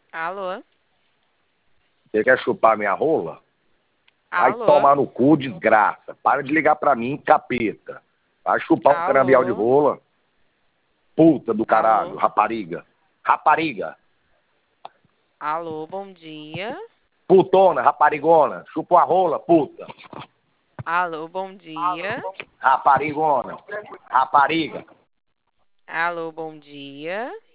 Alô? Você quer chupar minha rola? Vai Alô? tomar no cu, desgraça. Para de ligar pra mim, capeta. Vai chupar um canavial de Alô? rola. Puta do caralho, Alô? rapariga. Rapariga. Alô, bom dia. Putona, raparigona. Chupa a rola, puta. Alô, bom dia. Raparigona. Rapariga. Alô, bom dia.